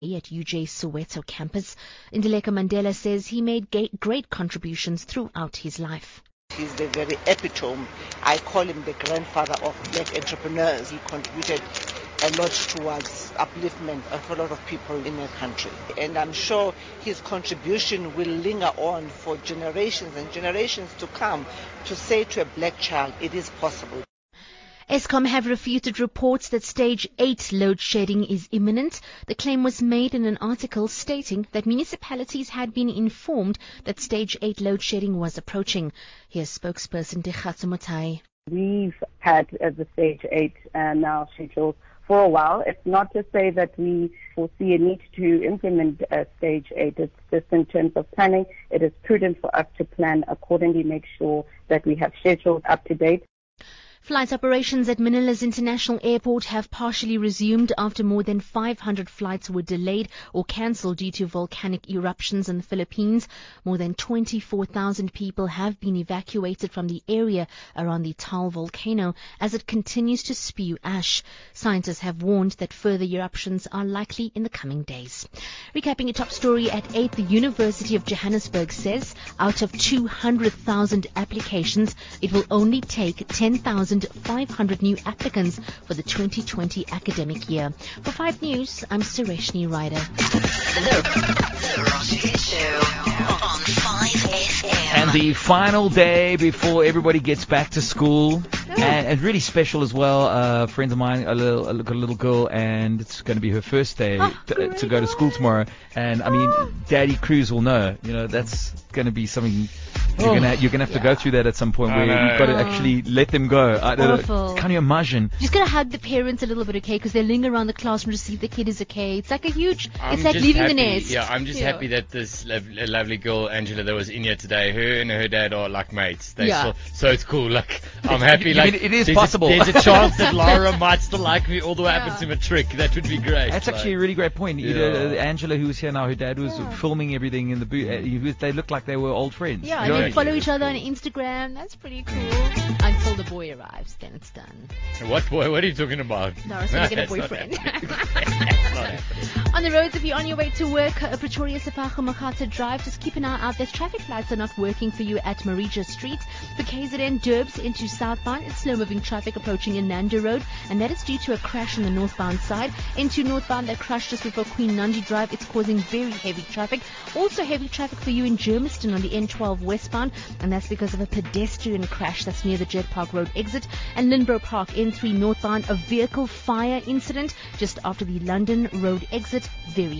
at UJ Soweto campus. Ndileka Mandela says he made great contributions throughout his life. He's the very epitome. I call him the grandfather of black entrepreneurs. He contributed a lot towards upliftment of a lot of people in the country. And I'm sure his contribution will linger on for generations and generations to come, to say to a black child, it is possible. Eskom have refuted reports that stage 8 load shedding is imminent. The claim was made in an article stating that municipalities had been informed that stage 8 load shedding was approaching. Here's spokesperson Dikgatso Mothai. We've had the stage 8 now scheduled for a while. It's not to say that we foresee a need to implement stage 8. It's just in terms of planning. It is prudent for us to plan accordingly, make sure that we have schedules up to date. Flight operations at Manila's International Airport have partially resumed after more than 500 flights were delayed or cancelled due to volcanic eruptions in the Philippines. More than 24,000 people have been evacuated from the area around the Taal volcano as it continues to spew ash. Scientists have warned that further eruptions are likely in the coming days. Recapping a top story at 8, the University of Johannesburg says out of 200,000 applications, it will only take 10,500 new applicants for the 2020 academic year. For 5 News, I'm Sureshni Ryder. The Ross Hit Show on 5FM. And the final day before everybody gets back to school. And really special as well. A friend of mine, got a little girl, and it's going to be her first day to go to school tomorrow. And I mean, Daddy Cruz will know. You know, that's going to be something. You're gonna have to go through that at some point where you've got to actually let them go. Awful. Can you imagine? Just gotta hug the parents a little bit, okay? Because they linger around the classroom to see if the kid is okay. It's like it's like leaving the nest. Yeah, I'm just happy that this lovely girl, Angela, that was in here today, her and her dad are like mates. So it's cool. Like, I'm happy. Like, it is possible. There's a chance that Lara might still like me all the way up into matric. That would be great. That's actually a really great point. Angela, who was here now, her dad was filming everything in the booth. They looked like they were old friends. Yeah, and they follow each other on Instagram. That's pretty cool. Until the boy arrives, then it's done. What boy? What are you talking about? Doris going to get a boyfriend. On the roads, if you're on your way to work, Pretoria Sepago Makata Drive, just keep an eye out. Those traffic lights are not working for you at Marija Street. For KZN Derbs into southbound, it's slow-moving traffic approaching Inanda Road, and that is due to a crash on the northbound side. Into northbound, that crash just before Queen Nandi Drive, it's causing very heavy traffic. Also heavy traffic for you in Germiston on the N12 westbound, and that's because of a pedestrian crash that's near the Jet Park Road exit. And Lindborough Park N3 northbound, a vehicle fire incident just after the London Road exit. Very